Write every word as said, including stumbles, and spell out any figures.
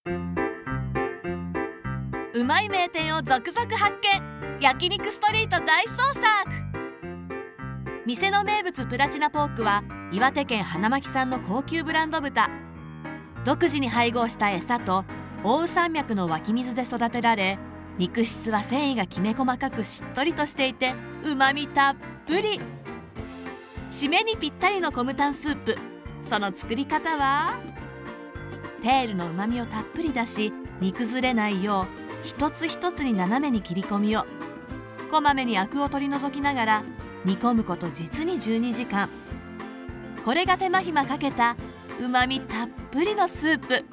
うまい名店を続々発見。焼肉ストリート大捜索。店の名物プラチナポークは岩手県花巻産の高級ブランド豚。独自に配合した餌と奥羽山脈の湧き水で育てられ、肉質は繊維がきめ細かくしっとりとしていてうまみたっぷり。締めにぴったりのコムタンスープ。その作り方は、テールのうまみをたっぷり出し、煮崩れないよう一つ一つに斜めに切り込みを、こまめにアクを取り除きながら煮込むこと実にじゅうにじかん。これが手間暇かけたうまみたっぷりのスープ。